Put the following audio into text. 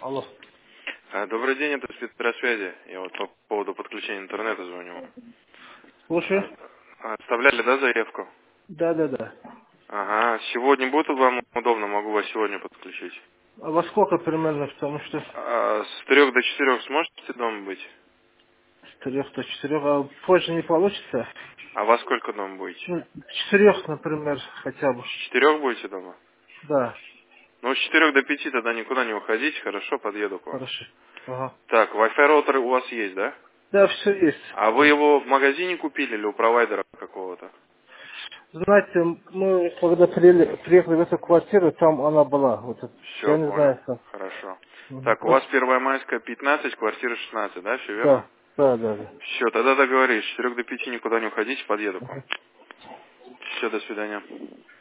Алло. Добрый день, это спецсвязи. Я вот по поводу подключения интернета звоню. Слушай. Оставляли, да, заявку? Да. Ага, сегодня будет вам удобно, могу вас сегодня подключить. А во сколько примерно, потому что С 3 до 4 сможете дома быть? с 3 до 4, а позже не получится? А во сколько дома будете? Ну, 4, например, хотя бы. С 4 будете дома? Да, Ну, с 4 до 5 тогда никуда не уходите, хорошо, подъеду к вам. хорошо. Ага. Так, Wi-Fi роутер у вас есть, да? Да, все есть. А вы его в магазине купили или у провайдера какого-то? Знаете, мы когда приехали в эту квартиру, там она была. Вот это, я Все, не понял. знаю, как. Хорошо. Мгм. Так, у вас Первая Майская 15, квартира 16, да, все верно? Да. Все, тогда договорились. С 4 до 5 никуда не уходите, подъеду к вам. Все, до свидания.